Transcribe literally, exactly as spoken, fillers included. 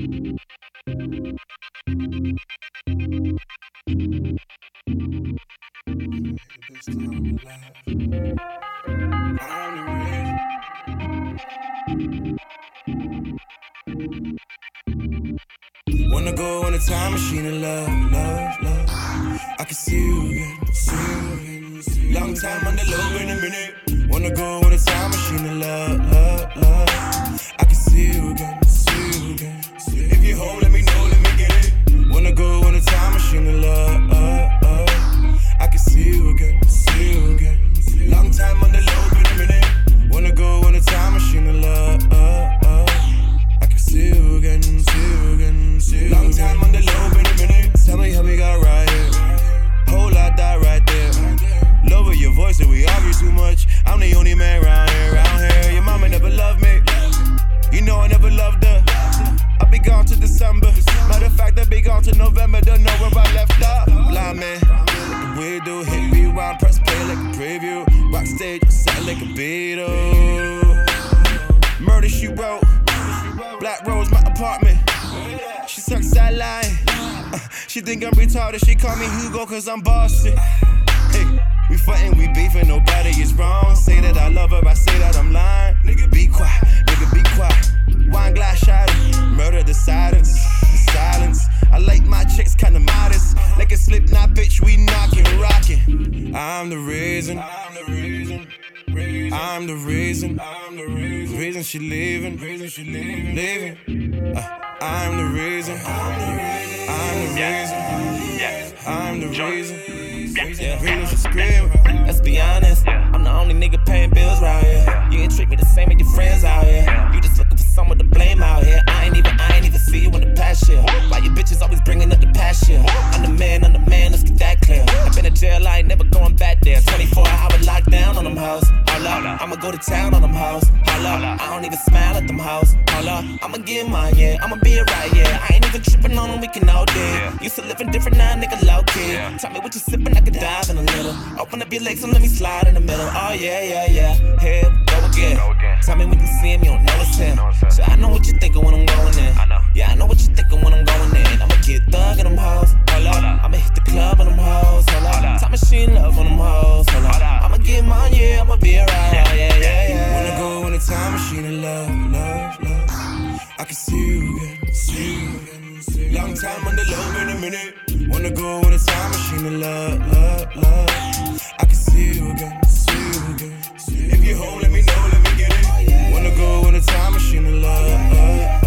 Wanna go in a time machine and love, love, love. I can see you again, see you again. See you. Long time on the low in a minute. Wanna go in a time machine and love, love, love. I can see you again, see you again. See you. If you hold, let me know, let me get it. Wanna go in a time machine and love, uh, uh. I can see you again, see you again. See you. Long time on the low in a minute. Wanna go in a time machine and love, uh, uh. I can see you again, see you again. See you. Long time on the low in a minute. Tell me how we got right here. Whole lot die right there. Lower your voice and we argue too much. I'm the only man round here, round here. Your mama never loved me. You know I never loved her. I'll be gone to December. Matter of fact, I'll be gone to November. Don't know where I left up. Blind man, the way do hit rewind, press play like a preview. Rock stage, sound like a Beatle. Murder she wrote. Black Rose, my apartment. She sucks that line. Uh, she think I'm retarded. She call me Hugo cause I'm bossy. Hey, we fighting, we beefing, nobody is wrong. Say that I love her, I say that I'm lying. Nigga be quiet, nigga be quiet. Wine glass shattered, murder the silence, the silence. I like my chicks kinda modest. Like a Slipknot bitch, we knockin', rockin'. I'm the reason, I'm the reason. I'm the reason, I'm the reason, reason she leaving, reason she leaving, leaving. Uh, I'm the reason, I'm the reason, I'm the reason, I'm the reason, reason she screaming. Let's be honest, I'm the only nigga paying bills right here. You ain't treat me the same as your friends out here. You just looking for someone to blame out here. I ain't even, I ain't even see you in the past year. Why you bitches always bringing up the past year? I'm the man, I'm the man, let's get that clear. I've been in jail, I ain't never going back there. twenty-four hour lockdown on them hoes. Hold up, I'ma go to town on them hoes. Hold up, I don't even smile at them hoes. Hold up, I'ma get mine, yeah. I'ma be it right, yeah. I ain't even tripping on them, we can all day. Used to living different now, nigga low key. Tell me what you sipping, I could dive in a little. Open up your legs and let me slide in the middle. Oh yeah, yeah, yeah. Here we go again. Tell me when you see him, you don't know it's him. So I know what you thinking when I'm going in. Yeah, I know what you thinking when I'm going in. I'ma get thug in them hoes. Hold up, I'ma hit the club on them hoes. Hold up, time machine love on them hoes. Hold up, I'ma get mine, yeah. I'ma be alright. Yeah, yeah, yeah, yeah. Wanna go in a time machine and love, love, love. I can see you again, see you again. See you. Long time on the low in a minute. Wanna go in a time machine and love, love, love. I can see you again, see you again. See you. If you home, let me know, let me get it. Wanna go in a time machine and love, love.